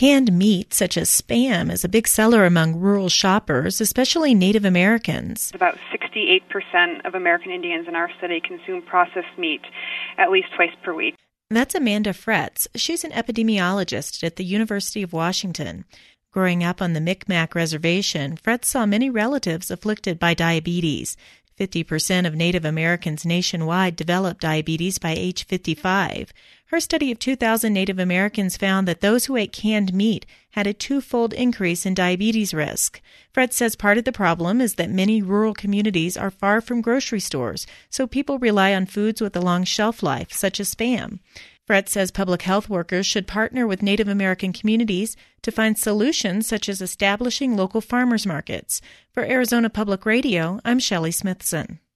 Canned meat, such as Spam, is a big seller among rural shoppers, especially Native Americans. About 68% of American Indians in our city consume processed meat at least twice per week. That's Amanda Fretz. She's an epidemiologist at the University of Washington. Growing up on the Micmac Reservation, Fretz saw many relatives afflicted by diabetes. 50% of Native Americans nationwide develop diabetes by age 55. Her study of 2,000 Native Americans found that those who ate canned meat had a twofold increase in diabetes risk. Fretz says part of the problem is that many rural communities are far from grocery stores, so people rely on foods with a long shelf life, such as Spam. Fretz says public health workers should partner with Native American communities to find solutions such as establishing local farmers markets. For Arizona Public Radio, I'm Shelley Smithson.